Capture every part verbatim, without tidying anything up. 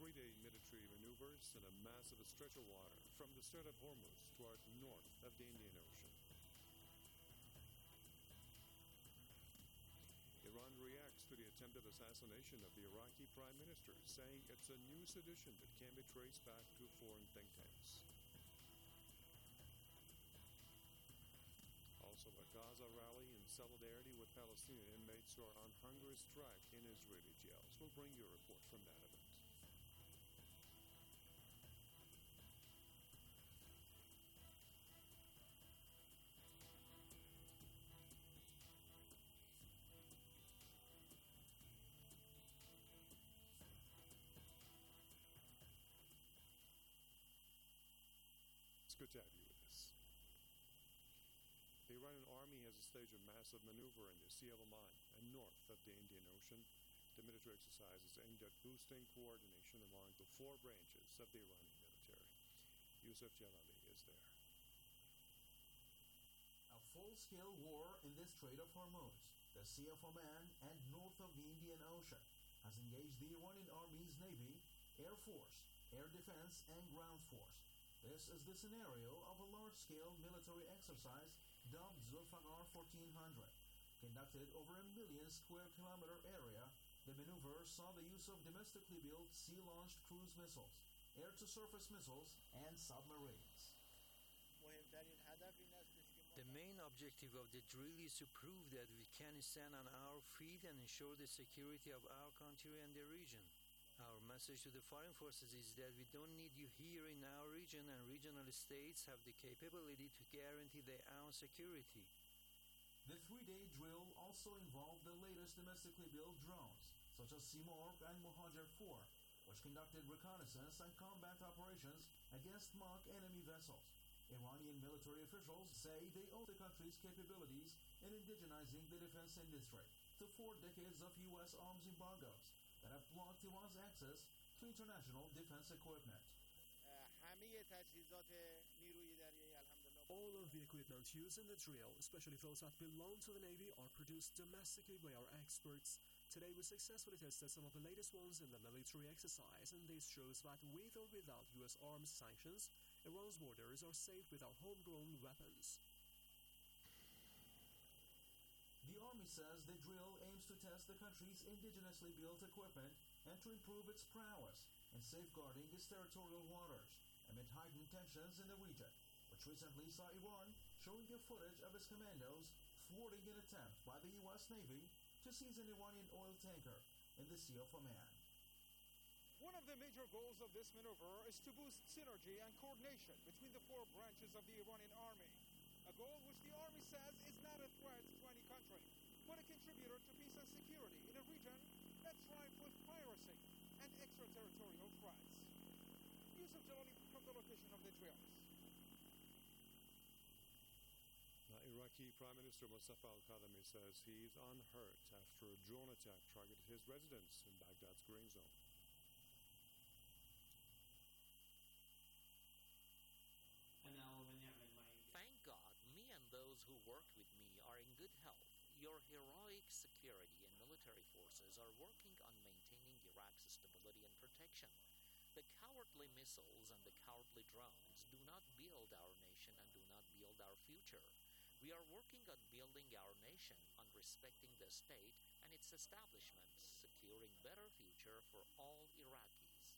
three-day military maneuvers in a massive stretch of water from the Strait of Hormuz toward north of the Indian Ocean. Iran reacts to the attempted assassination of the Iraqi prime minister, saying it's a new sedition that can be traced back to foreign think tanks. Also, a Gaza rally in solidarity with Palestinian inmates who are on hunger strike in Israeli jails. We'll bring you a report from that event. It's good to have you with us. The Iranian army has staged a massive maneuver in the Sea of Oman and north of the Indian Ocean. The military exercise is aimed at boosting coordination among the four branches of the Iranian military. Yusuf Jalali is there. A full-scale war in the Strait of Hormuz, the Sea of Oman, and north of the Indian Ocean has engaged the Iranian Army's Navy, Air Force, Air Defense, and Ground Force. This is the scenario of a large-scale military exercise dubbed Zulfiqar fourteen hundred. Conducted over a million square kilometer area, the maneuver saw the use of domestically built sea-launched cruise missiles, air-to-surface missiles, and submarines. The main objective of the drill is to prove that we can stand on our feet and ensure the security of our country and the region. Our message to the foreign forces is that we don't need you here in our region, and regional states have the capability to guarantee their own security. The three-day drill also involved the latest domestically built drones, such as Simorgh and Mohajer four, which conducted reconnaissance and combat operations against mock enemy vessels. Iranian military officials say they owe the country's capabilities in indigenizing the defense industry to four decades of U S arms embargoes that have blocked Iran's access to international defense equipment. All of the equipment used in the drill, especially those that belong to the Navy, are produced domestically by our experts. Today we successfully tested some of the latest ones in the military exercise, and this shows that with or without U S arms sanctions, Iran's borders are safe with our homegrown weapons. The Army says the drill aims to test the country's indigenously built equipment and to improve its prowess in safeguarding its territorial waters amid heightened tensions in the region, which recently saw Iran showing the footage of its commandos thwarting an attempt by the U S Navy to seize an Iranian oil tanker in the Sea of Oman. One of the major goals of this maneuver is to boost synergy and coordination between the four branches of the Iranian army, a goal which the army says is not a threat to any country, but a contributor to peace and security in a region that's rife with piracy and extraterritorial threats. Yusuf Jalali from the location of the drills. Now, Iraqi Prime Minister Mustafa al-Kadhimi says he's unhurt after a drone attack targeted his residence in Baghdad's Green Zone. Thank God, me and those who work with me are in good health. Your heroic security and military forces are working on maintaining Iraq's stability and protection. The cowardly missiles and the cowardly drones do not build our nation and do not build our future. We are working on building our nation, on respecting the state and its establishments, securing better future for all Iraqis.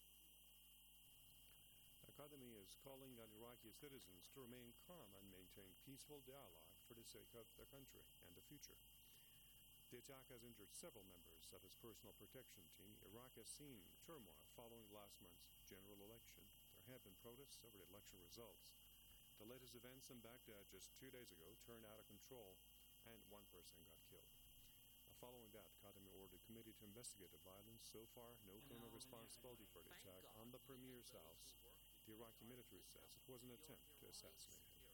Al-Kadhimi is calling on Iraqi citizens to remain calm and maintain peaceful dialogue for the sake of their country and the future. The attack has injured several members of his personal protection team. Iraq has seen turmoil following last month's general election. There have been protests over the election results. The latest events in Baghdad just two days ago turned out of control, and one person got killed. Now, following that, Kadhimi ordered a committee to investigate the violence. So far, no criminal responsibility for the attack on the premier's house. The Iraqi military says it was an attempt to assassinate him.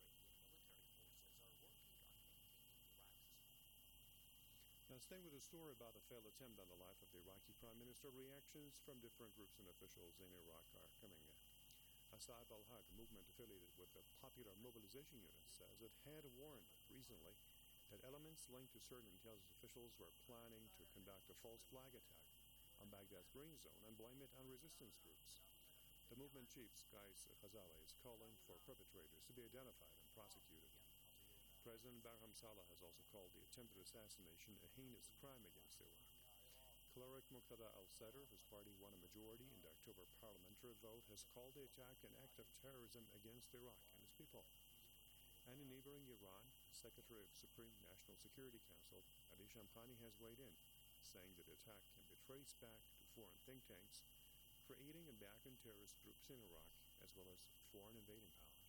Now, staying with the story about a failed attempt on the life of the Iraqi Prime Minister, reactions from different groups and officials in Iraq are coming in. Asa'ib al-Haq, a movement affiliated with the Popular Mobilization Unit, says it had warned recently that elements linked to certain intelligence officials were planning to conduct a false flag attack on Baghdad's green zone and blame it on resistance groups. The movement chief, Qais Khazali, is calling for perpetrators to be identified and prosecuted. President Barham Saleh has also called the attempted assassination a heinous crime against Iraq. Cleric Muqtada al-Sadr, whose party won a majority in the October parliamentary vote, has called the attack an act of terrorism against Iraq and its people. And in neighboring Iran, Secretary of Supreme National Security Council Ali Shamkhani has weighed in, saying that the attack can be traced back to foreign think tanks creating and backing terrorist groups in Iraq, as well as foreign invading powers.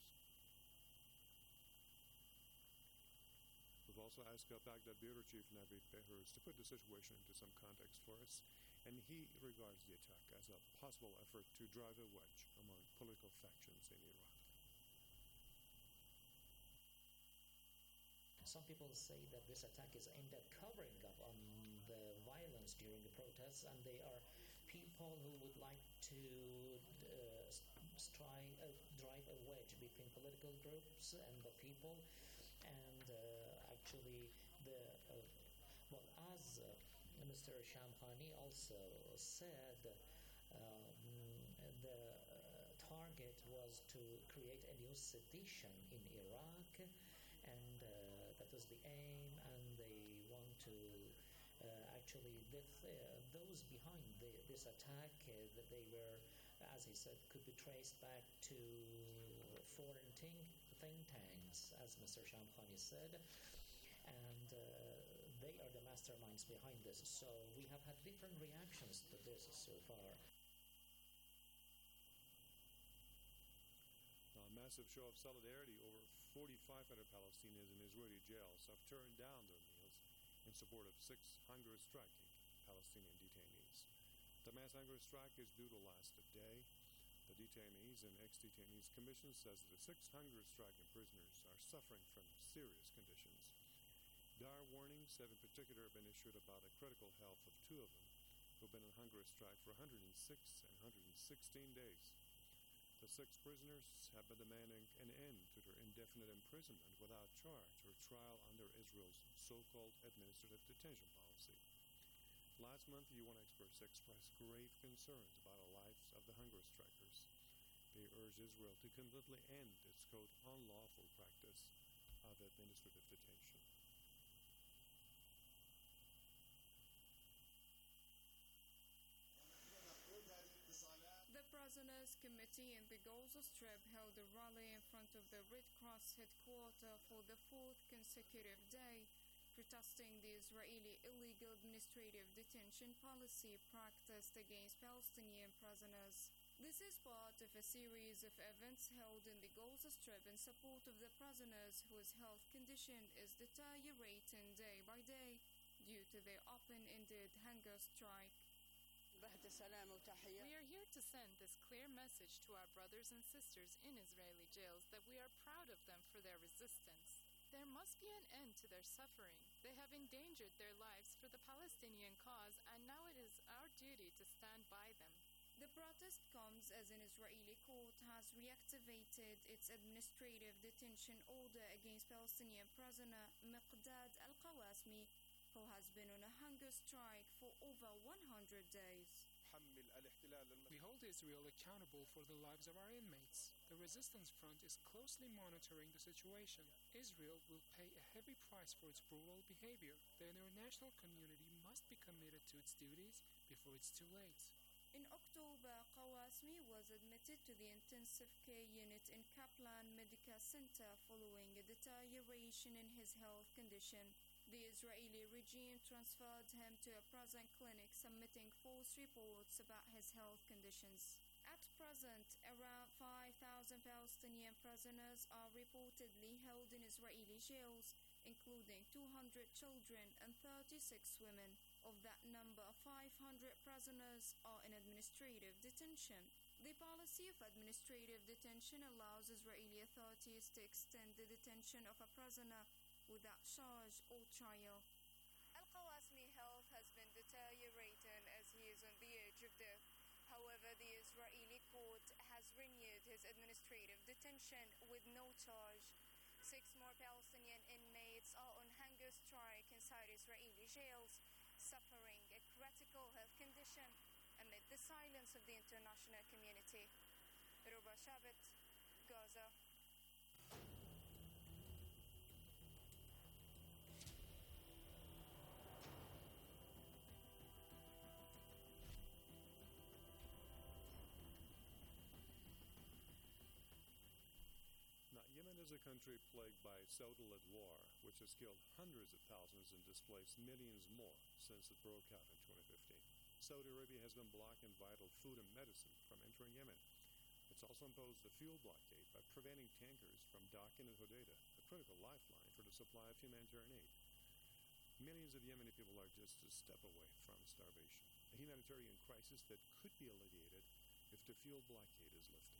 We've also asked Baghdad Bureau Chief Navid Behruz to put the situation into some context for us, and he regards the attack as a possible effort to drive a wedge among political factions in Iraq. Some people say that this attack is aimed at covering up on the violence during the protests, and they are people who would like to uh, stri- uh, drive a wedge between political groups and the people. And uh, actually, the uh, well, as uh, Mister Shamkhani also said, um, the uh, target was to create a new sedition in Iraq, and uh, that was the aim. And they want to uh, actually the, uh, those behind the, this attack uh, that they were, as he said, could be traced back to foreign think, think tanks, as Mister Shamkhani said, and uh, they are the masterminds behind this. So we have had different reactions to this so far. A massive show of solidarity. Over forty-five hundred Palestinians in Israeli jails have turned down their meals in support of six hunger-striking Palestinian detainees. The mass hunger strike is due to last a day. The Detainees and Ex-Detainees Commission says that the six hunger-striking prisoners are suffering from serious conditions. Dire warnings have in particular been issued about the critical health of two of them, who've been on hunger strike for one hundred six and one hundred sixteen days. The six prisoners have been demanding an end to their indefinite imprisonment without charge or trial under Israel's so-called administrative detention policy. Last month, U N experts expressed grave concerns about the lives of the hunger strikers. They urged Israel to completely end its, quote, unlawful practice of administrative detention. The Prisoners Committee in the Gaza Strip held a rally in front of the Red Cross headquarters for the fourth consecutive day, protesting the Israeli illegal administrative detention policy practiced against Palestinian prisoners. This is part of a series of events held in the Gaza Strip in support of the prisoners whose health condition is deteriorating day by day due to their open-ended hunger strike. We are here to send this clear message to our brothers and sisters in Israeli jails that we are proud of them for their resistance. There must be an end to their suffering. They have endangered their lives for the Palestinian cause, and now it is our duty to stand by them. The protest comes as an Israeli court has reactivated its administrative detention order against Palestinian prisoner Miqdad al-Qawasmi, who has been on a hunger strike for over one hundred days. We hold Israel accountable for the lives of our inmates. The Resistance Front is closely monitoring the situation. Israel will pay a heavy price for its brutal behavior. The international community must be committed to its duties before it's too late. In October, Qawasmi was admitted to the intensive care unit in Kaplan Medical Center following a deterioration in his health condition. The Israeli regime transferred him to a prison clinic, submitting false reports about his health conditions. At present, around five thousand Palestinian prisoners are reportedly held in Israeli jails, including two hundred children and thirty-six women. Of that number, five hundred prisoners are in administrative detention. The policy of administrative detention allows Israeli authorities to extend the detention of a prisoner without charge or trial. Al-Qawasmi's health has been deteriorating as he is on the edge of death. However, the Israeli court has renewed his administrative detention with no charge. Six more Palestinian inmates are on hunger strike inside Israeli jails, suffering a critical health condition amid the silence of the international community. Ruba Shabbat, Gaza. Yemen is a country plagued by Saudi-led war, which has killed hundreds of thousands and displaced millions more since it broke out in twenty fifteen. Saudi Arabia has been blocking vital food and medicine from entering Yemen. It's also imposed a fuel blockade by preventing tankers from docking at Hodeidah, a critical lifeline for the supply of humanitarian aid. Millions of Yemeni people are just a step away from starvation, a humanitarian crisis that could be alleviated if the fuel blockade is lifted.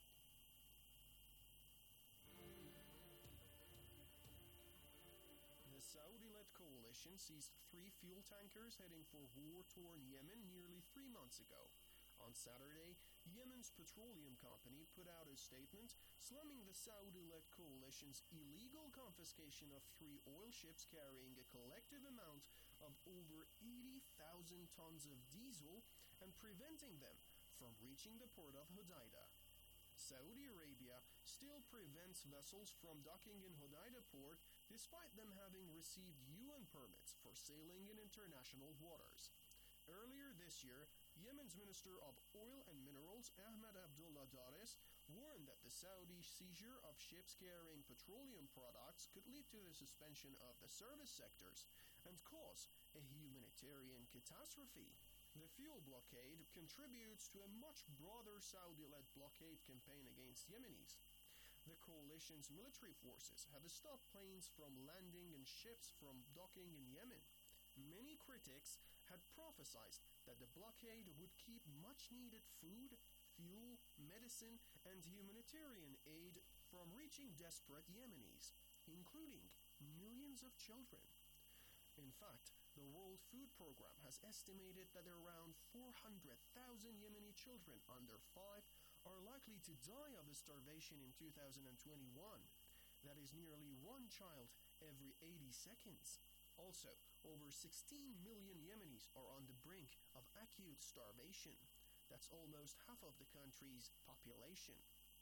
The Saudi-led coalition seized three fuel tankers heading for war-torn Yemen nearly three months ago. On Saturday, Yemen's petroleum company put out a statement slamming the Saudi-led coalition's illegal confiscation of three oil ships carrying a collective amount of over eighty thousand tons of diesel and preventing them from reaching the port of Hodeidah. Saudi Arabia still prevents vessels from docking in Hodeidah port despite them having received U N permits for sailing in international waters. Earlier this year, Yemen's Minister of Oil and Minerals, Ahmed Abdullah Dares, warned that the Saudi seizure of ships carrying petroleum products could lead to the suspension of the service sectors and cause a humanitarian catastrophe. The fuel blockade contributes to a much broader Saudi-led blockade campaign against Yemenis. The coalition's military forces have stopped planes from landing and ships from docking in Yemen. Many critics had prophesied that the blockade would keep much-needed food, fuel, medicine, and humanitarian aid from reaching desperate Yemenis, including millions of children. In fact, the World Food Program has estimated that around four hundred thousand Yemeni children under five are likely to die of starvation in two thousand twenty-one. That is nearly one child every eighty seconds. Also, over sixteen million Yemenis are on the brink of acute starvation. That's almost half of the country's population.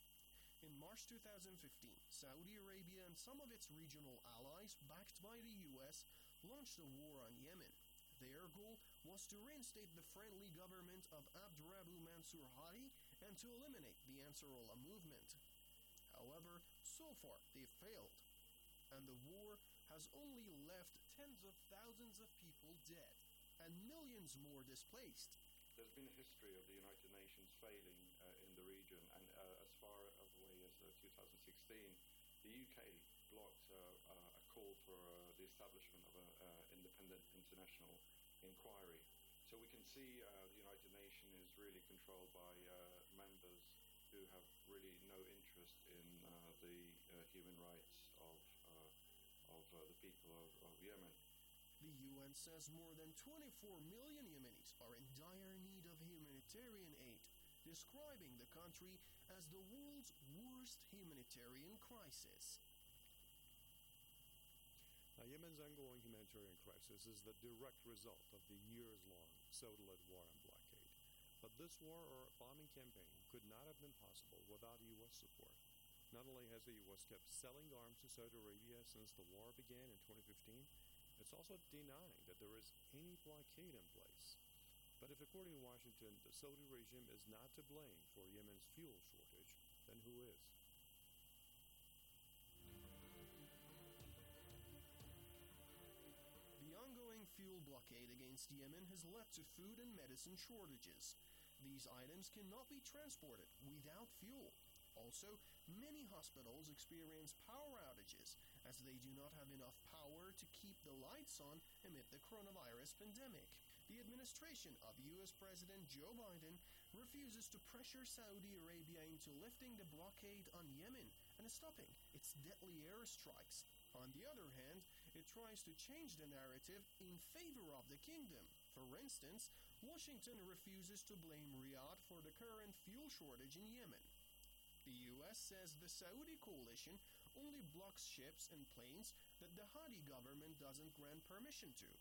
In March two thousand fifteen, Saudi Arabia and some of its regional allies, backed by the U S, launched a war on Yemen. Their goal was to reinstate the friendly government of Abdurabu Mansur Hadi and to eliminate the Ansarullah movement. However, so far they failed, and the war has only left tens of thousands of people dead and millions more displaced. There's been a history of the United Nations failing uh, in the region, and uh, as far away as uh, two thousand sixteen, the U K blocked uh, uh, a call for uh, the establishment of an uh, independent international inquiry. So we can see uh, the United Nations is really controlled by uh, members who have really no interest in uh, the uh, human rights of, uh, of uh, the people of, of Yemen. The U N says more than twenty-four million Yemenis are in dire need of humanitarian aid, describing the country as the world's worst humanitarian crisis. Now, Yemen's ongoing humanitarian crisis is the direct result of the years-long Saudi-led war and blockade. But this war or bombing campaign could not have been possible without U S support. Not only has the U S kept selling arms to Saudi Arabia since the war began in twenty fifteen, it's also denying that there is any blockade in place. But if, according to Washington, the Saudi regime is not to blame for Yemen's fuel shortage, then who is? The ongoing fuel blockade against Yemen has led to food and medicine shortages. These items cannot be transported without fuel. Also, many hospitals experience power outages as they do not have enough power to keep the lights on amid the coronavirus pandemic. The administration of U S President Joe Biden refuses to pressure Saudi Arabia into lifting the blockade on Yemen and stopping its deadly airstrikes. On the other hand, it tries to change the narrative in favor of the kingdom. For instance, Washington refuses to blame Riyadh for the current fuel shortage in Yemen. The U S says the Saudi coalition only blocks ships and planes that the Hadi government doesn't grant permission to.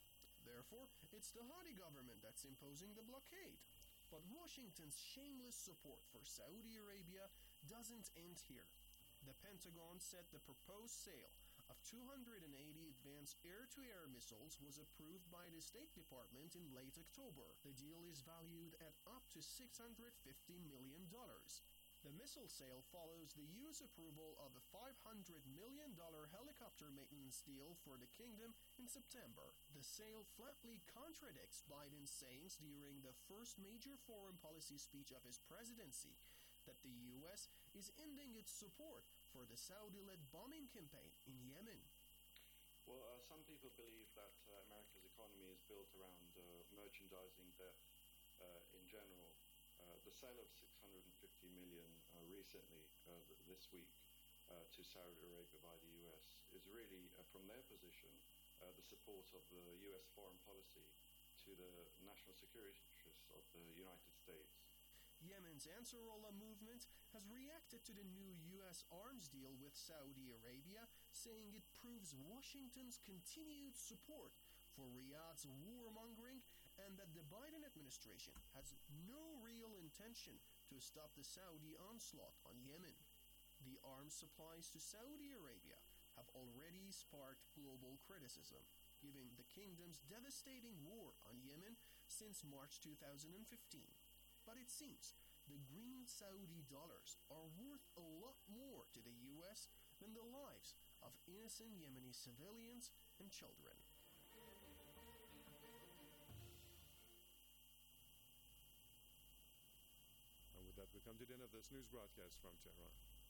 Therefore, it's the Hadi government that's imposing the blockade. But Washington's shameless support for Saudi Arabia doesn't end here. The Pentagon said the proposed sale of two hundred eighty advanced air-to-air missiles was approved by the State Department in late October. The deal is valued at up to six hundred fifty million dollars. The missile sale follows the U S approval of a five hundred million dollars helicopter maintenance deal for the kingdom in September. The sale flatly contradicts Biden's sayings during the first major foreign policy speech of his presidency that the U S is ending its support for the Saudi-led bombing campaign in Yemen. Well, uh, some people believe that uh, America's economy is built around uh, merchandising debt uh, in general. Uh, the sale of six hundred fifty million uh, recently, uh, th- this week, uh, to Saudi Arabia by the U S is really, uh, from their position, uh, the support of the U S foreign policy to the national security interests of the United States. Yemen's Ansarullah movement has reacted to the new U S arms deal with Saudi Arabia, saying it proves Washington's continued support for Riyadh's warmongering and that the Biden administration has no real intention to stop the Saudi onslaught on Yemen. The arms supplies to Saudi Arabia have already sparked global criticism, given the kingdom's devastating war on Yemen since March two thousand fifteen. But it seems the green Saudi dollars are worth a lot more to the U S than the lives of innocent Yemeni civilians and children. And with that, we come to the end of this news broadcast from Tehran.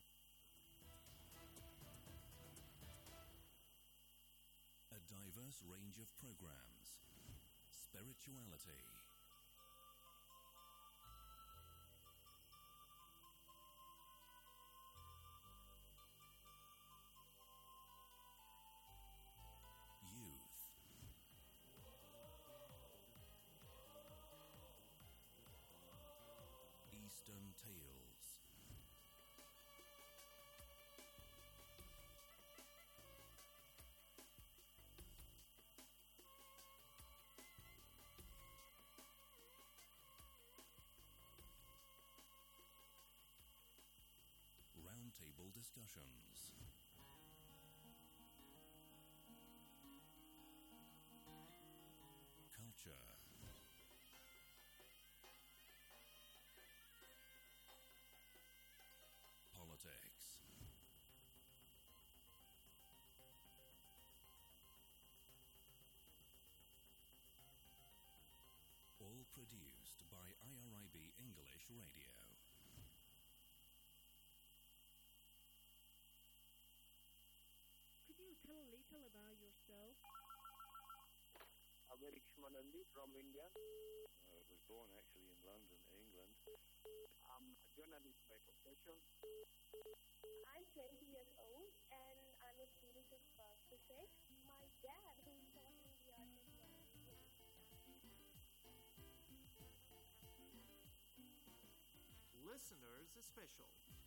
A diverse range of programs, spirituality, youth, Eastern tales, roundtable discussions, culture, politics, all produced by I R I B English Radio. Could you tell a little about yourself? I'm Eric Shmanandi from India. Uh, I was born actually in London, England. I'm a journalist by profession. I'm twenty years old and I'm a student of uh, physics. My dad, who taught me the art of drawing, Listeners Special.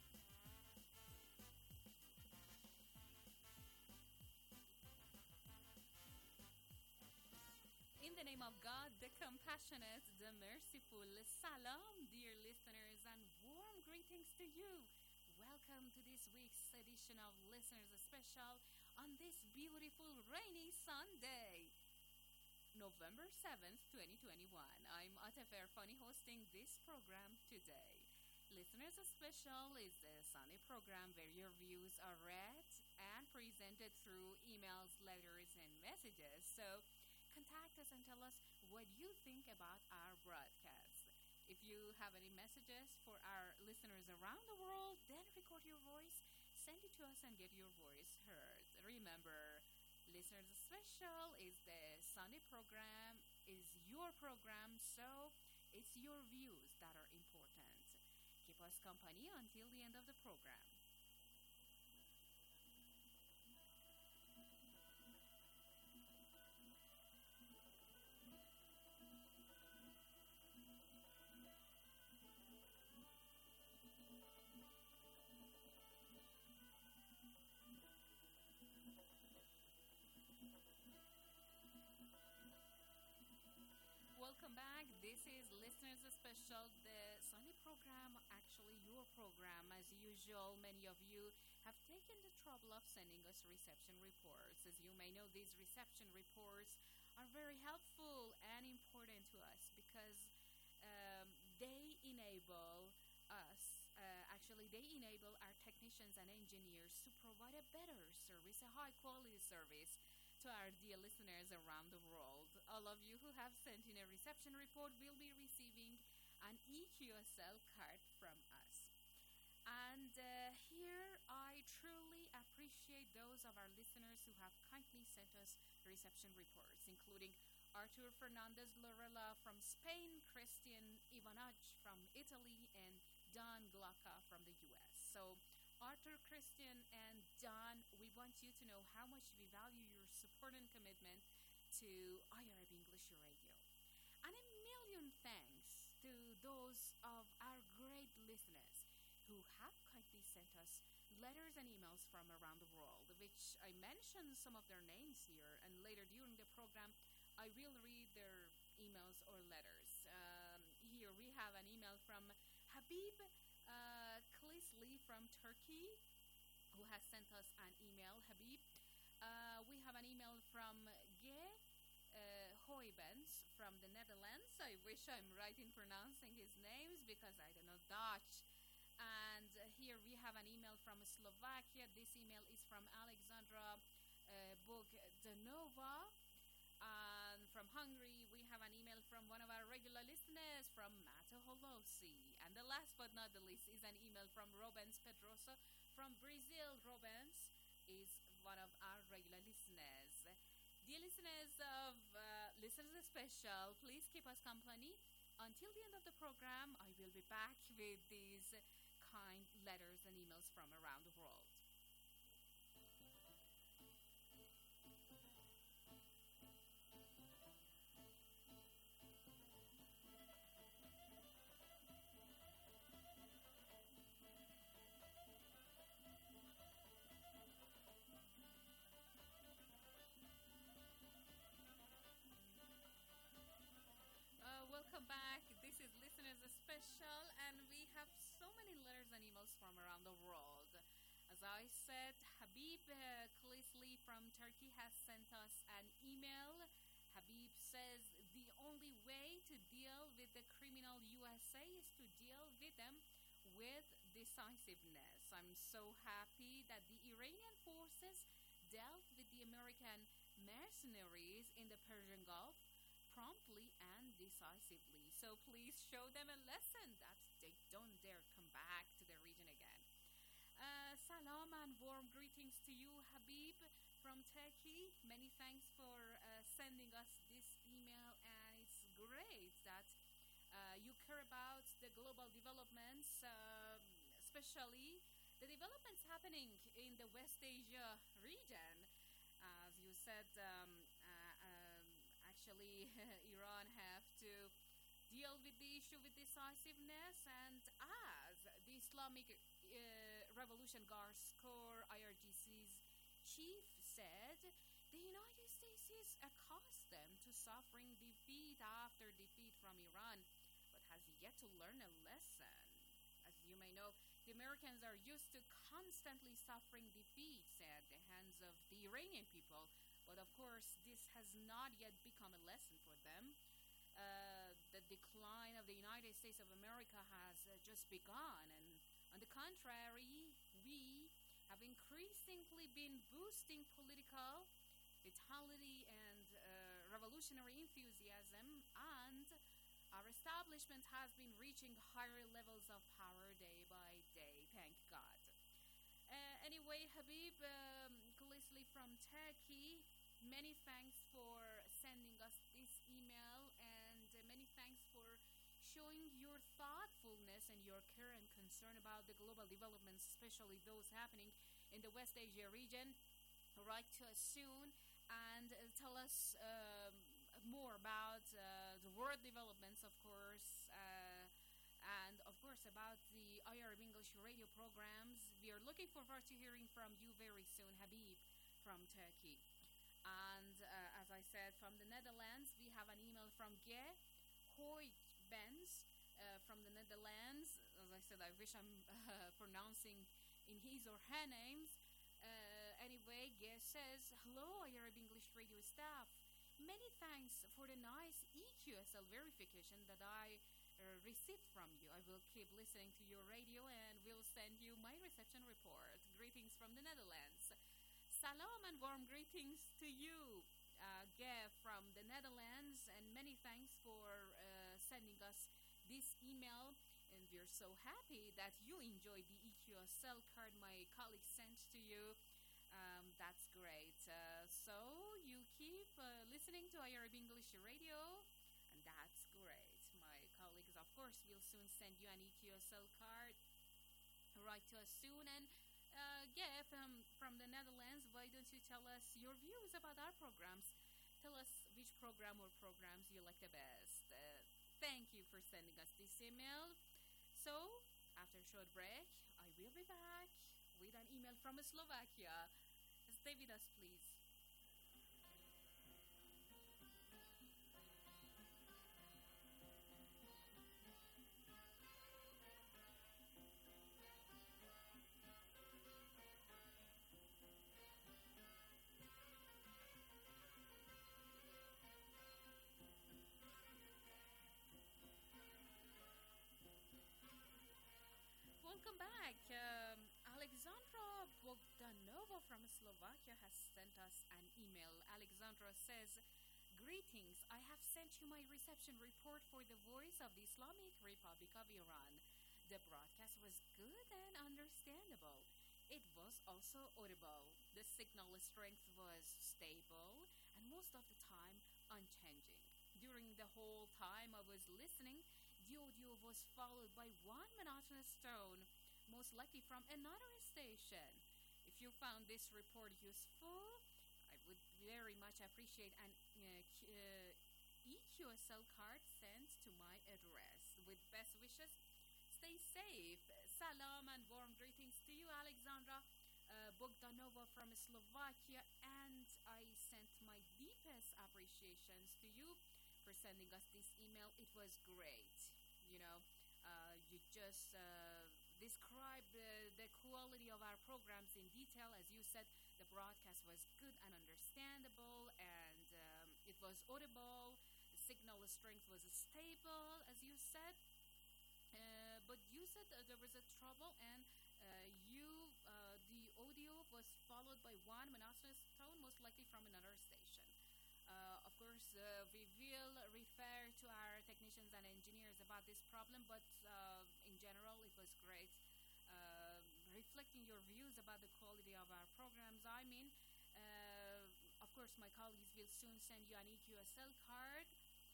In the name of God, the compassionate, the merciful, salam, dear listeners, and warm greetings to you. Welcome to this week's edition of Listeners Special on this beautiful rainy Sunday, November seventh, twenty twenty-one. I'm Atef Erfani hosting this program today. Listeners Special is the Sunday program where your views are read and presented through emails, letters, and messages. So contact us and tell us what you think about our broadcast. If you have any messages for our listeners around the world, then record your voice, send it to us, and get your voice heard. Remember, Listeners Special is the Sunday program, is your program, so it's your views that are important. Keep us company until the end of the program. This is Listeners Special, the Sunday program, actually your program. As usual, many of you have taken the trouble of sending us reception reports. As you may know, these reception reports are very helpful and important to us because um, they enable us, uh, actually they enable our technicians and engineers to provide a better service, a high quality service to our dear listeners around the world. All of you who have sent in a reception report will be receiving an E Q S L card from us. And uh, here I truly appreciate those of our listeners who have kindly sent us reception reports, including Artur Fernandez Lorella from Spain, Christian Ivanaj from Italy, and Don Glocka from the U S. So Arthur, Christian, and Don, we want you to know how much we value your support and commitment to I R B English Radio. And a million thanks to those of our great listeners who have kindly sent us letters and emails from around the world, which I mentioned some of their names here, and later during the program, I will read their emails or letters. Um, here we have an email from Habib Uh, Klisli from Turkey, who has sent us an email. Habib. Uh, we have an email from Ge uh, Hoybens from the Netherlands. I wish I'm right in pronouncing his names because I don't know Dutch. And uh, here we have an email from Slovakia. This email is from Alexandra uh, Bogdanova. And from Hungary, we have an email from one of our regular listeners, from Mato Holosi. And the last but not the least is an email from Robens Pedrosa from Brazil. Robens is one of our regular listeners. Dear listeners of uh, Listeners Special, please keep us company. Until the end of the program, I will be back with these kind letters and emails from around the world. Welcome back. This is Listeners Special, and we have so many letters and emails from around the world. As I said, Habib uh, Klisli from Turkey has sent us an email. Habib says the only way to deal with the criminal U S A is to deal with them with decisiveness. I'm so happy that the Iranian forces dealt with the American mercenaries in the Persian Gulf promptly and decisively. So please show them a lesson that they don't dare come back to the region again. Uh, salam and warm greetings to you, Habib, from Turkey. Many thanks for uh, sending us this email, and it's great that uh, you care about the global developments, uh, especially the developments happening in the West Asia region. As you said, um, uh, um, actually Iran have to deal with the issue with decisiveness, and as the Islamic uh, Revolution Guards Corps I R G C's chief said, the United States is accustomed to suffering defeat after defeat from Iran, but has yet to learn a lesson. As you may know, the Americans are used to constantly suffering defeats at the hands of the Iranian people. But of course, this has not yet become a lesson for them. Uh, the decline of the United States of America has uh, just begun. And on the contrary, we have increasingly been boosting political vitality and uh, revolutionary enthusiasm, and our establishment has been reaching higher levels of power day by day, thank God. Uh, anyway, Habib um, Klisli from Turkey, many thanks for sending us this email, and uh, many thanks for showing your thoughtfulness and your care and concern about the global developments, especially those happening in the West Asia region. Write to us soon and uh, tell us um, more about uh, the world developments, of course, uh, and of course about the I R B English radio programs. We are looking forward to hearing from you very soon, Habib from Turkey. And uh, as I said, from the Netherlands, we have an email from Ge Hoyt Benz uh, from the Netherlands. As I said, I wish I'm uh, pronouncing in his or her names. Uh, anyway, Gay says, hello, Arab English Radio staff. Many thanks for the nice E Q S L verification that I uh, received from you. I will keep listening to your radio and will send you my reception report. Greetings from the Netherlands. Salam and warm greetings to you, uh, Gay from the Netherlands, and many thanks for uh, sending us this email. And we're so happy that you enjoyed the E Q S L card my colleague sent to you. Um, that's great. Uh, so you keep uh, listening to Arab English Radio, and that's great. My colleagues, of course, will soon send you an E Q S L card. Write to us soon. And uh, Geff, um, from the Netherlands, why don't you tell us your views about our programs? Tell us which program or programs you like the best. Uh, thank you for sending us this email. So, after a short break, I will be back with an email from Slovakia. Stay with us, please. Welcome back. Um, Alexandra Bogdanova from Slovakia has sent us an email. Alexandra says, greetings. I have sent you my reception report for the Voice of the Islamic Republic of Iran. The broadcast was good and understandable. It was also audible. The signal strength was stable and most of the time unchanging. During the whole time I was listening, the audio was followed by one monotonous tone, most likely from another station. If you found this report useful, I would very much appreciate an uh, uh, E Q S L card sent to my address. With best wishes, stay safe. Salam and warm greetings to you, Alexandra uh, Bogdanova from Slovakia, and I sent my deepest appreciations to you for sending us this email. It was great. You know, uh, you just uh, described uh, the quality of our programs in detail. As you said, the broadcast was good and understandable, and um, it was audible. The signal strength was stable, as you said. Uh, but you said uh, there was a trouble, and uh, you uh, the audio was followed by one monotonous tone, most likely from another station. Uh, of course, uh, we will refer to our technicians and engineers about this problem, but uh, in general, it was great. Uh, reflecting your views about the quality of our programs, I mean, uh, of course, my colleagues will soon send you an E Q S L card.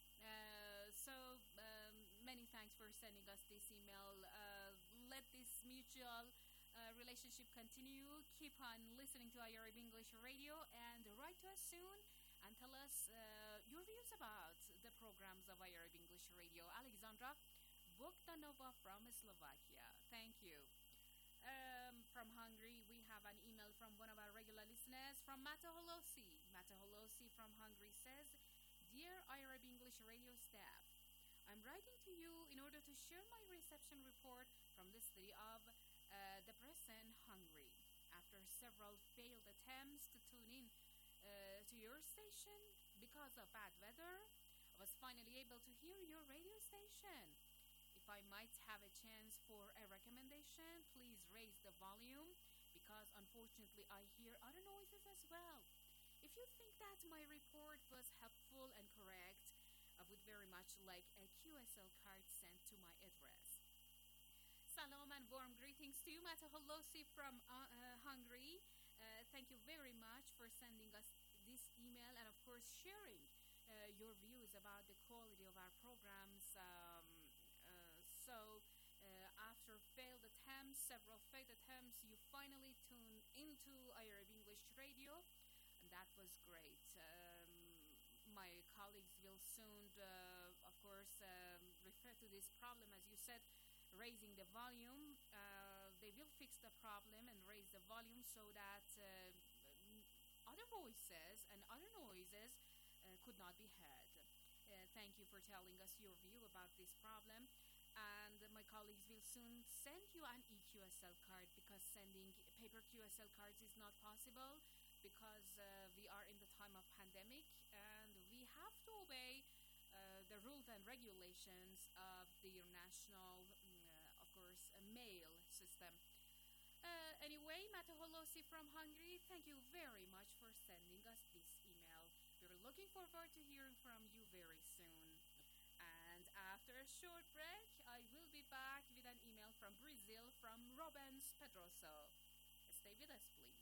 Uh, so, um, many thanks for sending us this email. Uh, let this mutual uh, relationship continue. Keep on listening to Arab English Radio and write to us soon and tell us uh, your views about the programs of Arab English Radio. Alexandra Bogdanova from Slovakia. Thank you. Um, from Hungary, we have an email from one of our regular listeners from Mataholosi. Mataholosi from Hungary says, Dear Arab English Radio staff, I'm writing to you in order to share my reception report from the city of uh, Debrecen, Hungary. After several failed attempts to tune in Uh, to your station because of bad weather, I was finally able to hear your radio station. If I might have a chance for a recommendation, please raise the volume because unfortunately I hear other noises as well. If you think that my report was helpful and correct, I would very much like a Q S L card sent to my address. Salam and warm greetings to you, Mataholosi from uh, uh, Hungary. Uh, thank you very much for sending us this email and, of course, sharing uh, your views about the quality of our programs. Um, uh, so, uh, after failed attempts, several failed attempts, you finally tuned into Arab English Radio, and that was great. Um, my colleagues will soon, uh, of course, um, refer to this problem, as you said, raising the volume. Uh, they will fix the problem and raise the volume so that uh, other voices and other noises uh, could not be heard. Uh, thank you for telling us your view about this problem. And my colleagues will soon send you an E Q S L card, because sending paper Q S L cards is not possible, because uh, we are in the time of pandemic and we have to obey uh, the rules and regulations of the national, uh, of course, uh, mail system. Uh, anyway, Mataholosi from Hungary, thank you very much for sending us this email. We're looking forward to hearing from you very soon. And after a short break, I will be back with an email from Brazil from Robens Pedroso. Stay with us, please.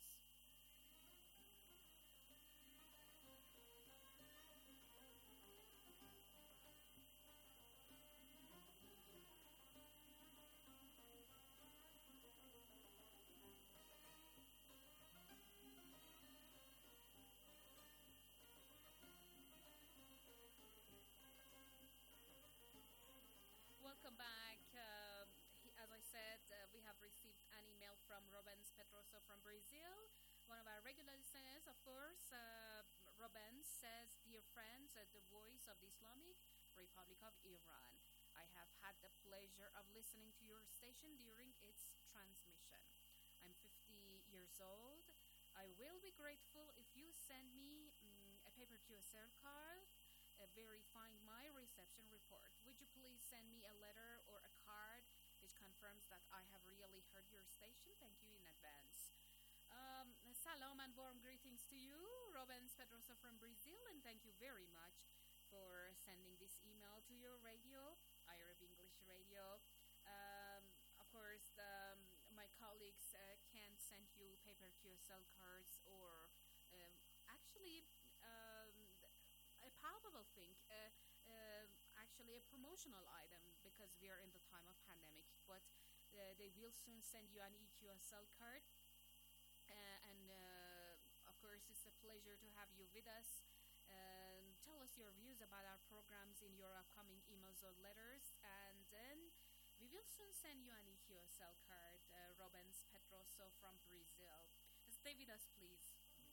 Welcome back. Uh, he, as I said, uh, we have received an email from Robens Pedroso from Brazil, one of our regular listeners, of course. Uh, Robens says, "Dear friends at the Voice of the Islamic Republic of Iran, I have had the pleasure of listening to your station during its transmission. I'm fifty years old. I will be grateful if you send me um, a paper Q S L card Uh, verifying my reception report. Would you please send me a letter or a card which confirms that I have really heard your station? Thank you in advance." Um, salam and warm greetings to you, Robens Pedroso from Brazil, and thank you very much for sending this email to your radio, Arab English Radio. Um, of course, um, my colleagues uh, can send you paper Q S L cards or um, actually um, a palpable thing, uh, uh, actually a promotional item, because we are in the time of pandemic, but uh, they will soon send you an E Q S L card. Uh, and uh, of course, it's a pleasure to have you with us. Um, tell us your views about our programs in your upcoming emails or letters, and then we will soon send you an E Q S L card. uh, Robens Pedroso from Brazil. Stay with us, please.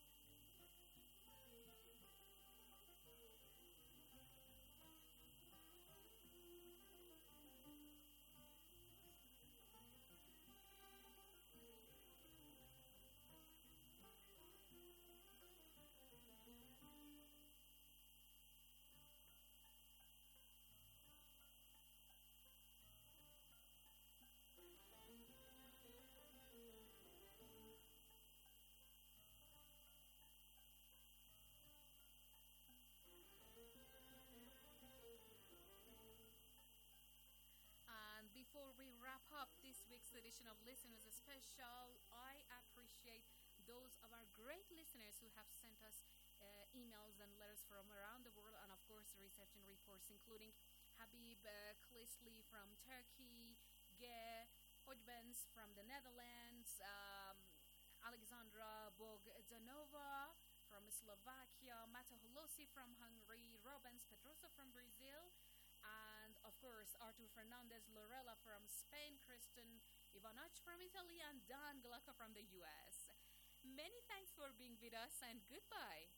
And before we wrap up this week's edition of Listeners Special, I appreciate those of our great listeners who have sent us uh, emails and letters from around the world, and of course reception reports, including Habib uh, Klisli from Turkey, Ge Hodbens from the Netherlands, um, Alexandra Bogdanova from Slovakia, Mataholosi from Hungary, Robens Pedroso from Brazil, and of course Artur Fernandez Lorella from Spain, Kristen Ivanoch from Italy, and Dan Glocka from the U S. Many thanks for being with us, and goodbye.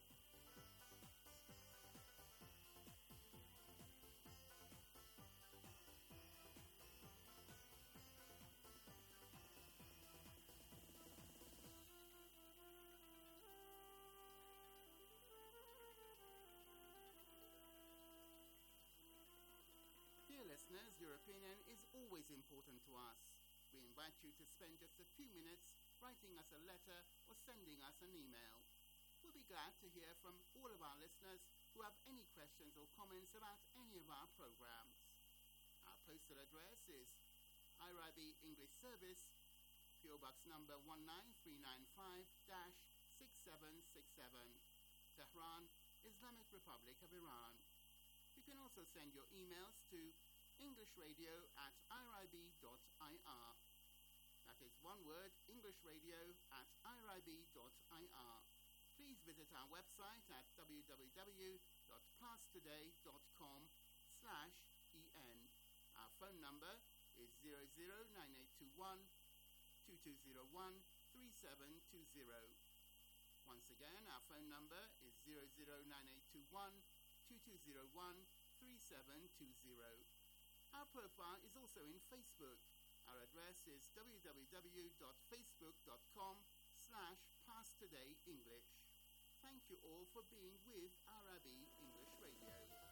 Dear listeners, your opinion is always important to us. We invite you to spend just a few minutes writing us a letter or sending us an email. We'll be glad to hear from all of our listeners who have any questions or comments about any of our programs. Our postal address is I R I B English Service, P O Box number one nine three nine five six seven six seven, Tehran, Islamic Republic of Iran. You can also send your emails to englishradio at irib dot I R. That is one word, englishradio at irib dot I R. Please visit our website at w w w dot parstoday dot com slash en. Our phone number is zero zero nine eight two one two two zero one three seven two zero. Once again, our phone number is zero zero nine eight two one two two zero one, three seven two zero. Our profile is also in Facebook. Our address is www.facebook.com slash PastTodayEnglish. Thank you all for being with Arabi English Radio.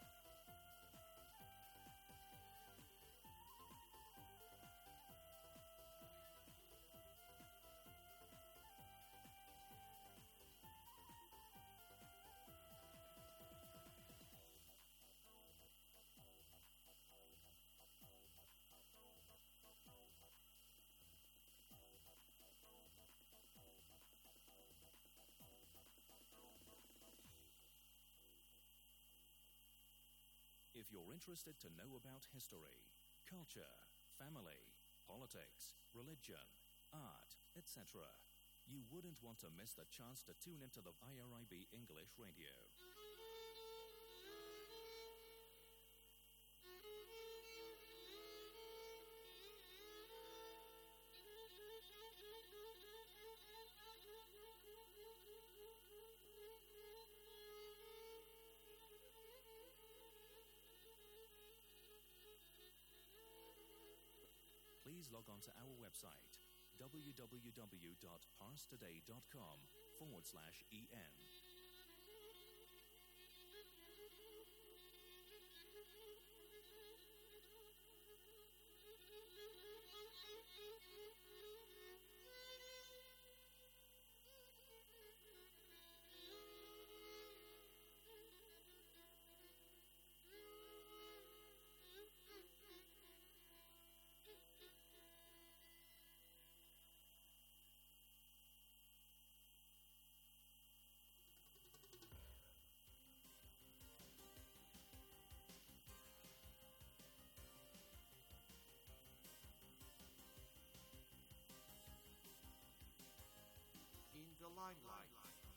If you're interested to know about history, culture, family, politics, religion, art, et cetera, you wouldn't want to miss the chance to tune into the I R I B English Radio. Please log on to our website, www.parstoday.com forward slash en. In the limelight.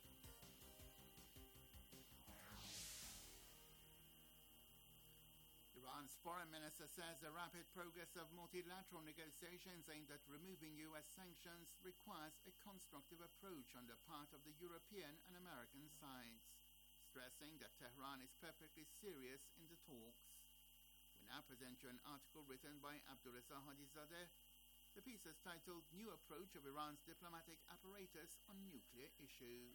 Iran's foreign minister says the rapid progress of multilateral negotiations aimed at removing U S sanctions requires a constructive approach on the part of the European and American sides, stressing that Tehran is perfectly serious in the talks. We now present you an article written by Abdulreza Hadizadeh. The piece is titled New Approach of Iran's Diplomatic Apparatus on Nuclear Issue.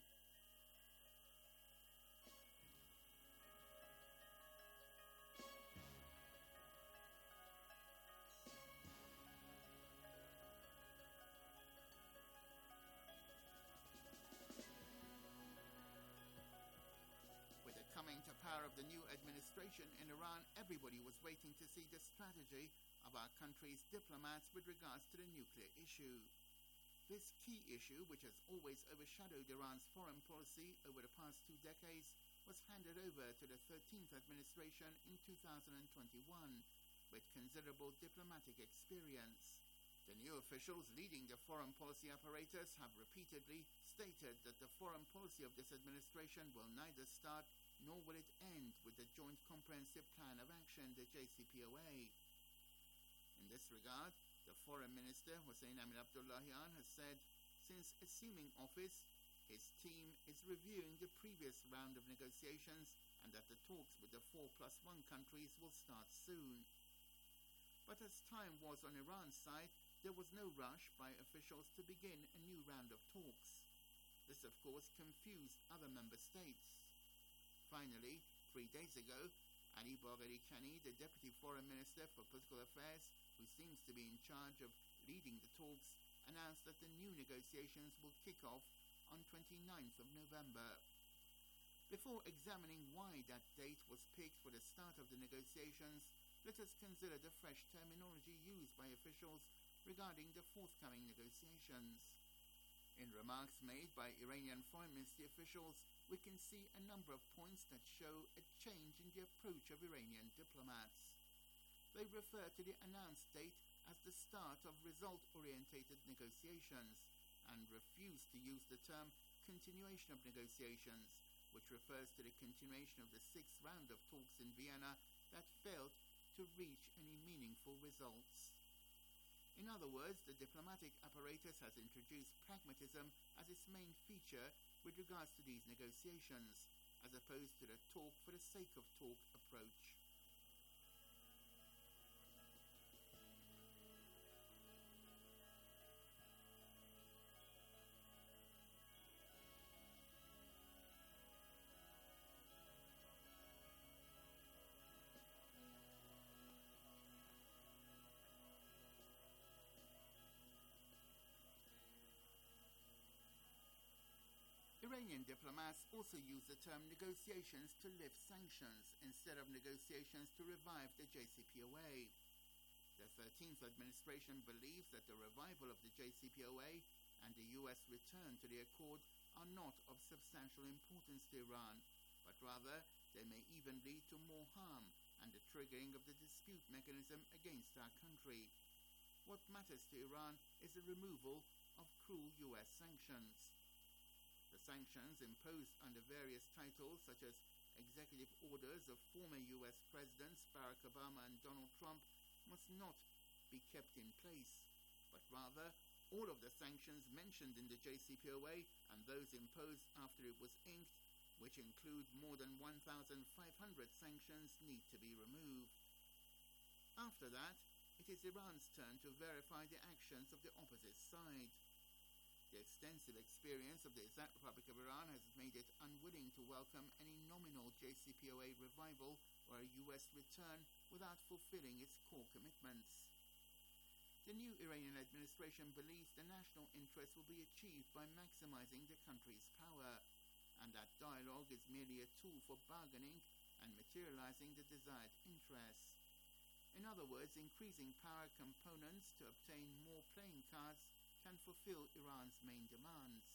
With the coming to power of the new administration in Iran, everybody was waiting to see the strategy of our country's diplomats with regards to the nuclear issue. This key issue, which has always overshadowed Iran's foreign policy over the past two decades, was handed over to the thirteenth administration in two thousand twenty-one, with considerable diplomatic experience. The new officials leading the foreign policy apparatus have repeatedly stated that the foreign policy of this administration will neither start nor will it end with the Joint Comprehensive Plan of Action, the J C P O A. In this regard, the Foreign Minister, Hossein Amir-Abdollahian, has said, since assuming office, his team is reviewing the previous round of negotiations and that the talks with the four plus one countries will start soon. But as time was on Iran's side, there was no rush by officials to begin a new round of talks. This, of course, confused other member states. Finally, three days ago, Ali Bagheri Kani, the Deputy Foreign Minister for Political Affairs, who seems to be in charge of leading the talks, announced that the new negotiations will kick off on twenty-ninth of November. Before examining why that date was picked for the start of the negotiations, let us consider the fresh terminology used by officials regarding the forthcoming negotiations. In remarks made by Iranian Foreign Ministry officials, we can see a number of points that show a change in the approach of Iranian diplomats. They refer to the announced date as the start of result-orientated negotiations and refuse to use the term continuation of negotiations, which refers to the continuation of the sixth round of talks in Vienna that failed to reach any meaningful results. In other words, the diplomatic apparatus has introduced pragmatism as its main feature with regards to these negotiations, as opposed to the talk for the sake of talk approach. Iranian diplomats also use the term negotiations to lift sanctions instead of negotiations to revive the J C P O A. The thirteenth administration believes that the revival of the J C P O A and the U S return to the accord are not of substantial importance to Iran, but rather they may even lead to more harm and the triggering of the dispute mechanism against our country. What matters to Iran is the removal of cruel U S sanctions. The sanctions imposed under various titles such as executive orders of former U S Presidents Barack Obama and Donald Trump must not be kept in place, but rather all of the sanctions mentioned in the J C P O A and those imposed after it was inked, which include more than one thousand five hundred sanctions, need to be removed. After that, it is Iran's turn to verify the actions of the opposite side. The extensive experience of the Islamic Republic of Iran has made it unwilling to welcome any nominal J C P O A revival or a U S return without fulfilling its core commitments. The new Iranian administration believes the national interest will be achieved by maximizing the country's power, and that dialogue is merely a tool for bargaining and materializing the desired interests. In other words, increasing power components to obtain more playing cards can fulfill Iran's main demands.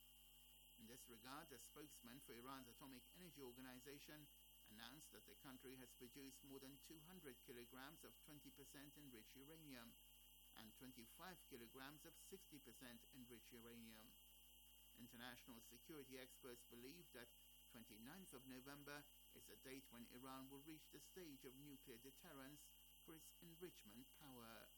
In this regard, a spokesman for Iran's Atomic Energy Organization announced that the country has produced more than two hundred kilograms of twenty percent enriched uranium and twenty-five kilograms of sixty percent enriched uranium. International security experts believe that twenty-ninth of November is the date when Iran will reach the stage of nuclear deterrence for its enrichment power.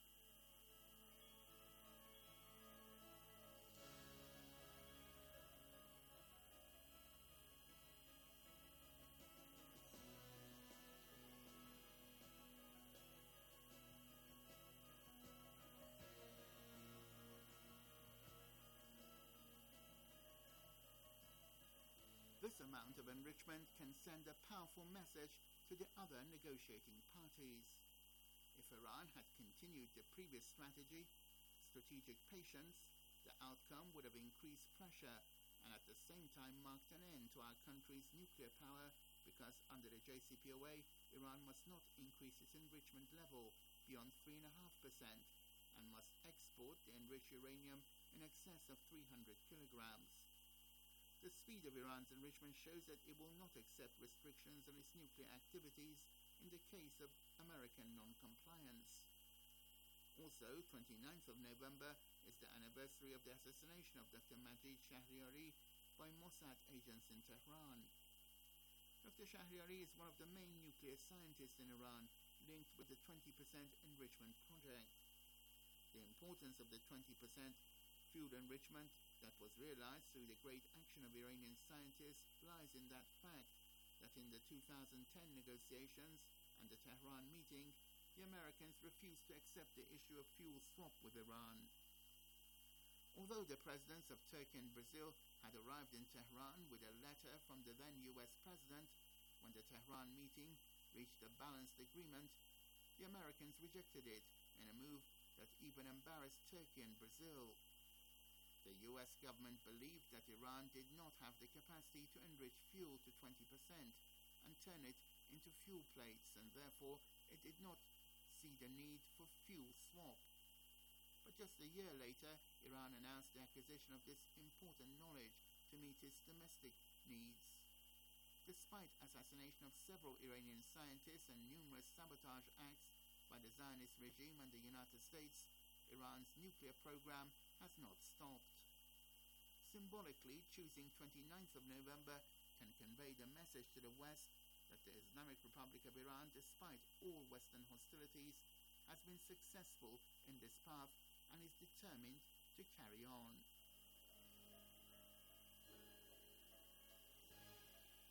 This amount of enrichment can send a powerful message to the other negotiating parties. If Iran had continued the previous strategy, strategic patience, the outcome would have increased pressure and at the same time marked an end to our country's nuclear power, because under the J C P O A, Iran must not increase its enrichment level beyond three point five percent and must export the enriched uranium in excess of three hundred kilograms. The speed of Iran's enrichment shows that it will not accept restrictions on its nuclear activities in the case of American non-compliance. Also, twenty-ninth of November is the anniversary of the assassination of Doctor Majid Shahriari by Mossad agents in Tehran. Doctor Shahriari is one of the main nuclear scientists in Iran, linked with the twenty percent enrichment project. The importance of the twenty percent fuel enrichment that was realized through the great action of Iranian scientists lies in that fact that in the two thousand ten negotiations and the Tehran meeting, the Americans refused to accept the issue of fuel swap with Iran. Although the presidents of Turkey and Brazil had arrived in Tehran with a letter from the then U S president, when the Tehran meeting reached a balanced agreement, the Americans rejected it in a move that even embarrassed Turkey and Brazil. The U S government believed that Iran did not have the capacity to enrich fuel to twenty percent and turn it into fuel plates, and therefore it did not see the need for fuel swap. But just a year later, Iran announced the acquisition of this important knowledge to meet its domestic needs. Despite assassination of several Iranian scientists and numerous sabotage acts by the Zionist regime and the United States, Iran's nuclear program has not stopped. Symbolically, choosing twenty-ninth of November can convey the message to the West that the Islamic Republic of Iran, despite all Western hostilities, has been successful in this path and is determined to carry on.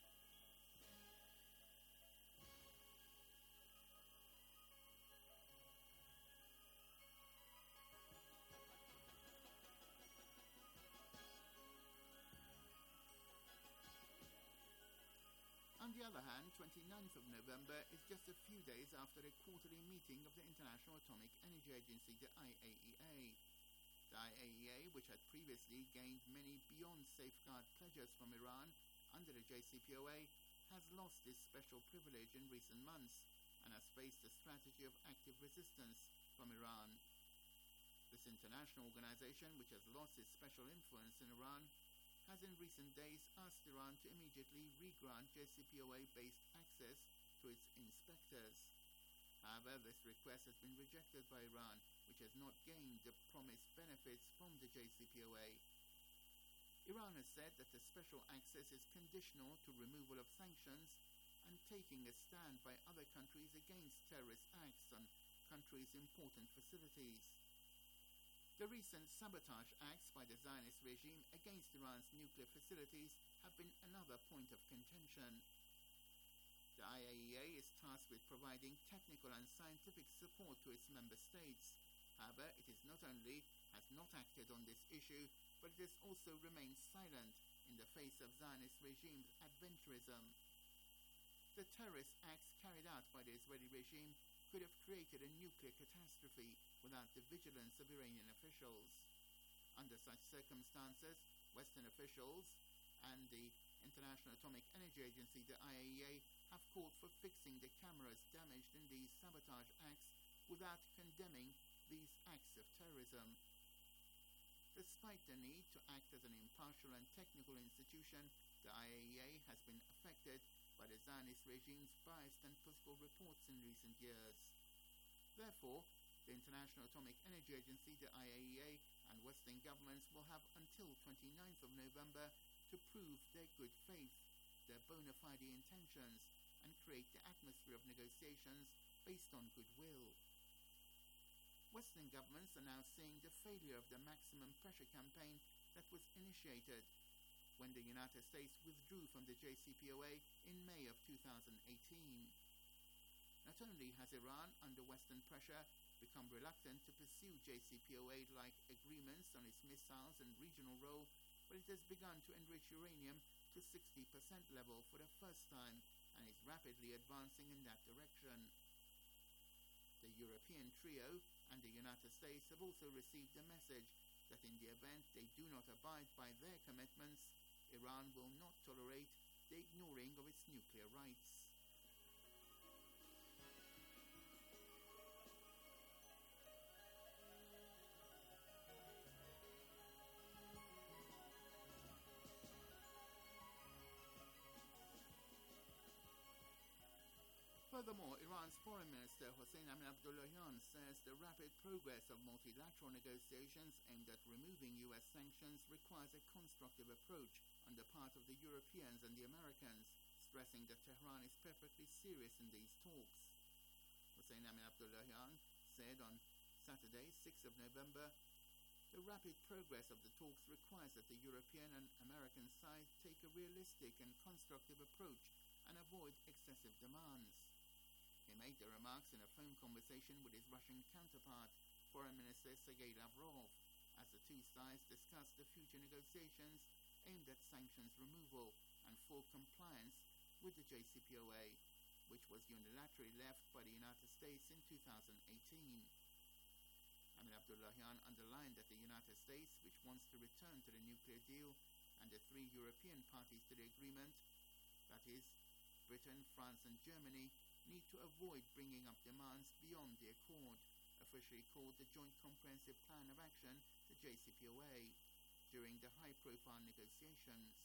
the other hand, twenty-ninth of November is just a few days after a quarterly meeting of the International Atomic Energy Agency, the I A E A. The I A E A, which had previously gained many beyond safeguard pledges from Iran under the J C P O A, has lost this special privilege in recent months and has faced a strategy of active resistance from Iran. This international organization, which has lost its special influence in Iran, has in recent days asked Iran to immediately re-grant J C P O A-based access to its inspectors. However, this request has been rejected by Iran, which has not gained the promised benefits from the J C P O A. Iran has said that the special access is conditional to removal of sanctions and taking a stand by other countries against terrorist acts on countries' important facilities. The recent sabotage acts by the Zionist regime against Iran's nuclear facilities have been another point of contention. The I A E A is tasked with providing technical and scientific support to its member states. However, it is not only has not acted on this issue, but it has also remained silent in the face of Zionist regime's adventurism. The terrorist acts carried out by the Israeli regime could have created a nuclear catastrophe without the vigilance of Iranian officials. Under such circumstances, Western officials and the International Atomic Energy Agency, the I A E A, have called for fixing the cameras damaged in these sabotage acts without condemning these acts of terrorism. Despite the need to act as an impartial and technical institution, the I A E A has been affected by the Zionist regime's biased and political reports in recent years. Therefore, the International Atomic Energy Agency, the I A E A, and Western governments will have until twenty-ninth of November to prove their good faith, their bona fide intentions, and create the atmosphere of negotiations based on goodwill. Western governments are now seeing the failure of the maximum pressure campaign that was initiated when the United States withdrew from the J C P O A in May of two thousand eighteen. Not only has Iran, under Western pressure, become reluctant to pursue J C P O A-like agreements on its missiles and regional role, but it has begun to enrich uranium to sixty percent level for the first time and is rapidly advancing in that direction. The European trio and the United States have also received a message that in the event they do not abide by their commitments, Iran will not tolerate the ignoring of its nuclear rights. Furthermore, Iran's Foreign Minister Hossein Amin-Abdollahian says the rapid progress of multilateral negotiations aimed at removing U S sanctions requires a constructive approach on the part of the Europeans and the Americans, stressing that Tehran is perfectly serious in these talks. Hossein Amin-Abdollahian said on Saturday, sixth of November, the rapid progress of the talks requires that the European and American sides take a realistic and constructive approach and avoid excessive demands. He made the remarks in a phone conversation with his Russian counterpart, Foreign Minister Sergei Lavrov, as the two sides discussed the future negotiations aimed at sanctions removal and full compliance with the J C P O A, which was unilaterally left by the United States in two thousand eighteen. Amin-Abdollahian underlined that the United States, which wants to return to the nuclear deal, and the three European parties to the agreement, that is, Britain, France and Germany, need to avoid bringing up demands beyond the accord, officially called the Joint Comprehensive Plan of Action, the J C P O A, during the high-profile negotiations.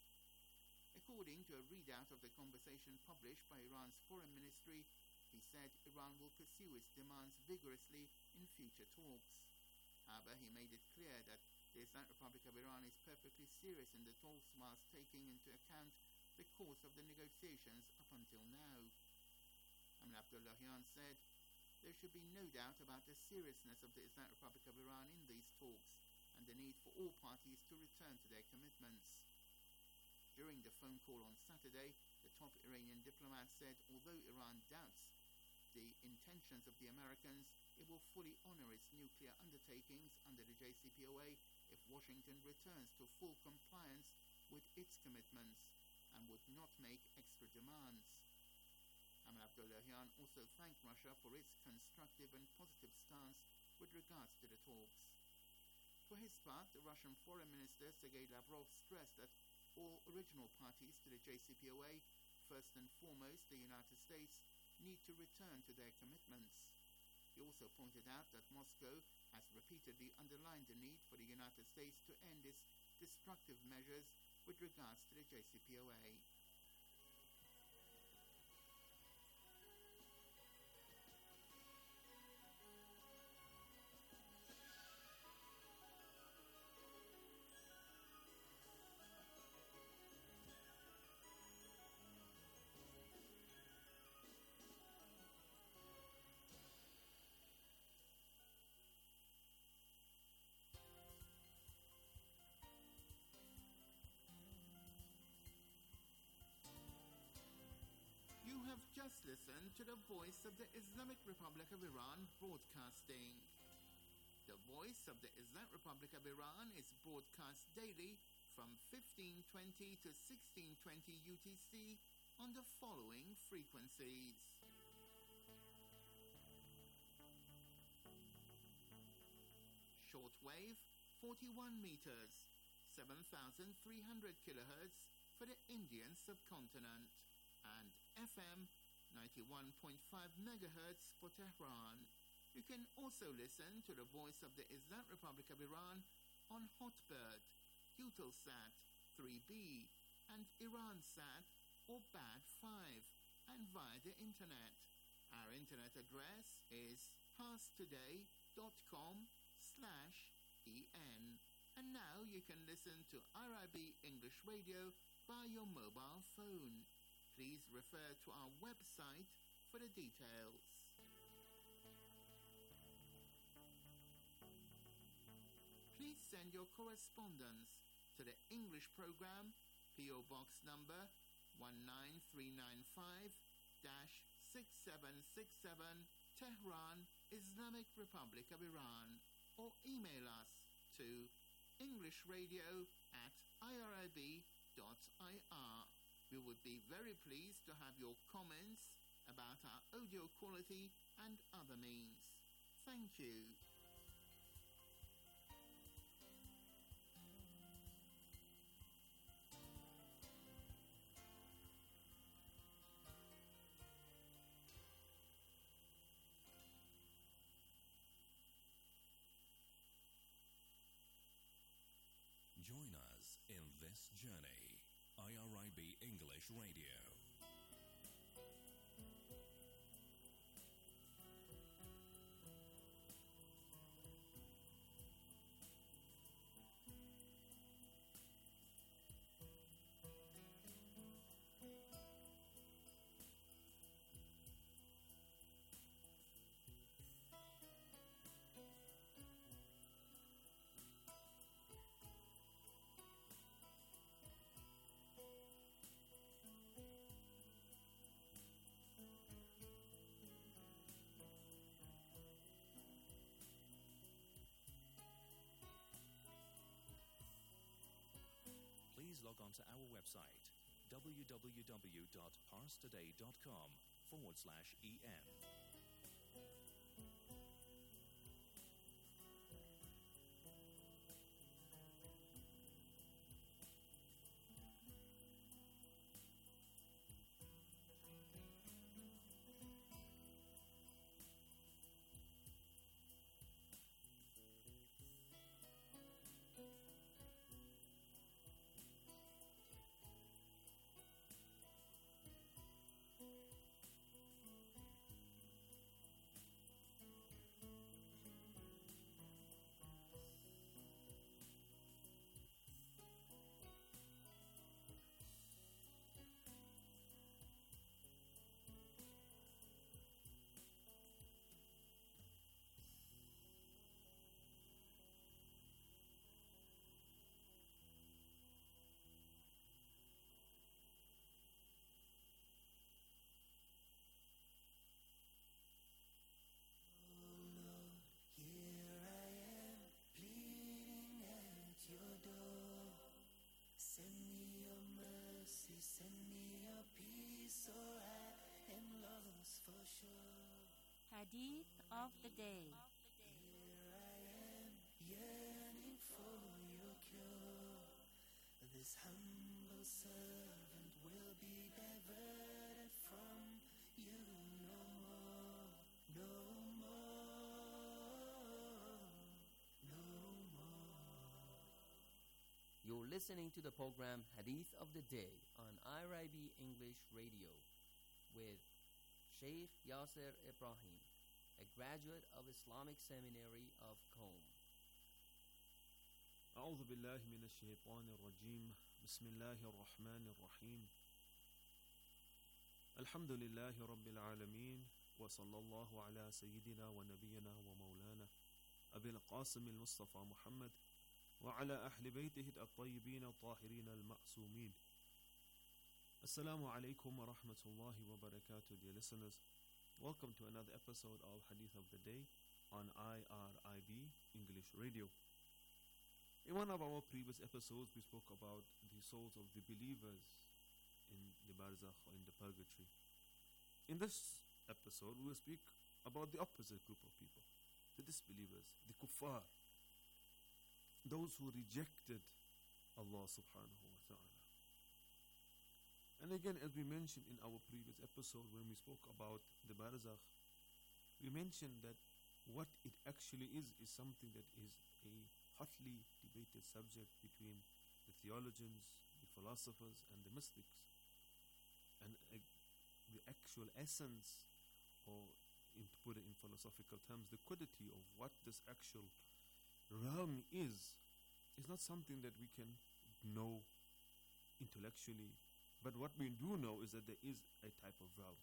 According to a readout of the conversation published by Iran's Foreign Ministry, he said Iran will pursue its demands vigorously in future talks. However, he made it clear that the Islamic Republic of Iran is perfectly serious in the talks whilst taking into account the course of the negotiations up until now. Amin-Abdollahian said, there should be no doubt about the seriousness of the Islamic Republic of Iran in these talks and the need for all parties to return to their commitments. During the phone call on Saturday, the top Iranian diplomat said although Iran doubts the intentions of the Americans, it will fully honor its nuclear undertakings under the J C P O A if Washington returns to full compliance with its commitments and would not make extra demands. Ahmed Abdullahian also thanked Russia for its constructive and positive stance with regards to the talks. For his part, the Russian Foreign Minister Sergei Lavrov stressed that all original parties to the J C P O A, first and foremost the United States, need to return to their commitments. He also pointed out that Moscow has repeatedly underlined the need for the United States to end its destructive measures with regards to the J C P O A. You have just listened to the Voice of the Islamic Republic of Iran broadcasting. The Voice of the Islamic Republic of Iran is broadcast daily from fifteen twenty to sixteen twenty U T C on the following frequencies. Shortwave, forty-one meters, seven thousand three hundred kilohertz for the Indian subcontinent, and F M, ninety-one point five megahertz for Tehran. You can also listen to the Voice of the Islamic Republic of Iran on Hotbird, Eutelsat three B, and Iransat or B A D five, and via the internet. Our internet address is parstoday.com slash en. And now you can listen to R I B English Radio via your mobile phone. Please refer to our website for the details. Please send your correspondence to the English program, P O Box number one nine three nine five, six seven six seven, Tehran, Islamic Republic of Iran, or email us to englishradio at irib dot I R. We would be very pleased to have your comments about our audio quality and other means. Thank you. Join us in this journey. I R I B English Radio. Please log on to our website, www.parstoday.com forward slash en. Hadith of the Day. Yearning for your cure, this humble servant will be diverted from you no more, no more, no more. You're listening to the program Hadith of the Day on I R I B English Radio with Sheikh Yasser Ibrahim, a graduate of Islamic Seminary of Qom. أعوذ بالله من الشيطان الرجيم بسم الله الرحمن الرحيم الحمد لله رب العالمين وصلى الله على سيدنا ونبينا ومولانا أبي القاسم المصطفى محمد وعلى أهل بيته الطيبين الطاهرين المعصومين. Assalamu alaikum wa rahmatullahi wa barakatuh, dear listeners. Welcome to another episode of Hadith of the Day on I R I B English Radio. In one of our previous episodes, we spoke about the souls of the believers in the barzakh or in the purgatory. In this episode, we will speak about the opposite group of people, the disbelievers, the kuffar, those who rejected Allah subhanahu wa ta'ala. And again, as we mentioned in our previous episode when we spoke about the barzakh, we mentioned that what it actually is is something that is a hotly debated subject between the theologians, the philosophers, and the mystics. And uh, the actual essence, or in, to put it in philosophical terms, the quiddity of what this actual realm is, is not something that we can know intellectually. But what we do know is that there is a type of realm.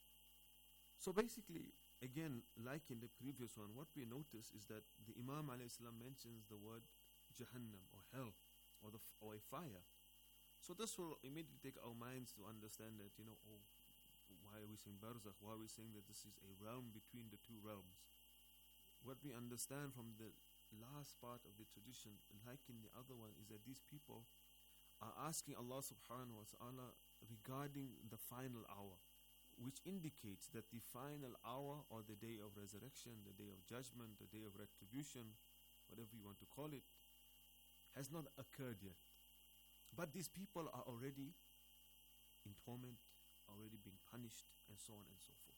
So basically, again, like in the previous one, what we notice is that the Imam alayhi salam mentions the word Jahannam or hell or the f- or a fire. So this will immediately take our minds to understand that, you know, oh, why are we saying barzakh? Why are we saying that this is a realm between the two realms? What we understand from the last part of the tradition, like in the other one, is that these people are asking Allah subhanahu wa ta'ala regarding the final hour, which indicates that the final hour or the day of resurrection, the day of judgment, the day of retribution, whatever you want to call it, has not occurred yet. But these people are already in torment, already being punished, and so on and so forth.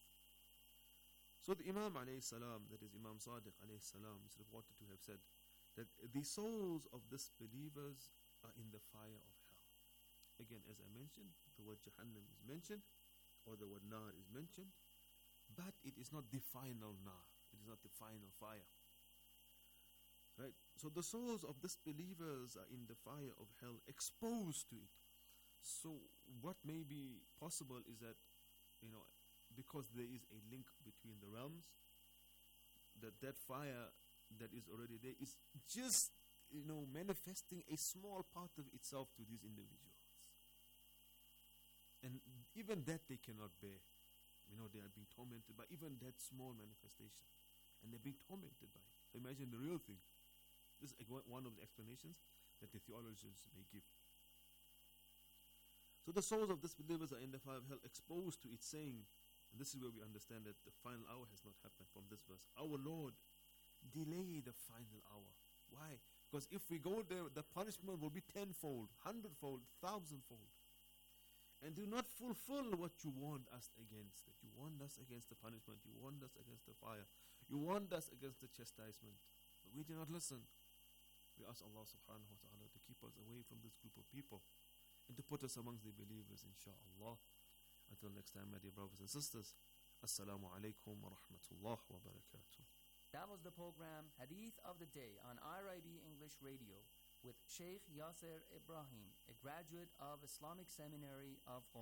So the Imam alayhi salam, that is Imam Sadiq alayhi salam, is reported to have said that the souls of disbelievers are in the fire of hell. Again, as I mentioned, the word Jahannam is mentioned, or the word nar is mentioned, but it is not the final nar. It is not the final fire. Right? So the souls of disbelievers are in the fire of hell, exposed to it. So what may be possible is that, you know, because there is a link between the realms, that that fire that is already there is just, you know, manifesting a small part of itself to these individuals. And even that they cannot bear. You know, they are being tormented by even that small manifestation. And they're being tormented by it. So imagine the real thing. This is one of the explanations that the theologians may give. So the souls of disbelievers are in the fire of hell, exposed to its saying, and this is where we understand that the final hour has not happened from this verse. Our Lord, delay the final hour. Why? Because if we go there, the punishment will be tenfold, hundredfold, thousandfold. And do not fulfill what you warned us against. That you warned us against the punishment, you warned us against the fire, you warned us against the chastisement. But we did not listen. We ask Allah subhanahu wa ta'ala to keep us away from this group of people and to put us amongst the believers, inshaAllah. Until next time, my dear brothers and sisters, Assalamu alaikum wa rahmatullah wa barakatuh. That was the program Hadith of the Day on I R I B English Radio with Sheikh Yasser Ibrahim, a graduate of Islamic Seminary of Qom.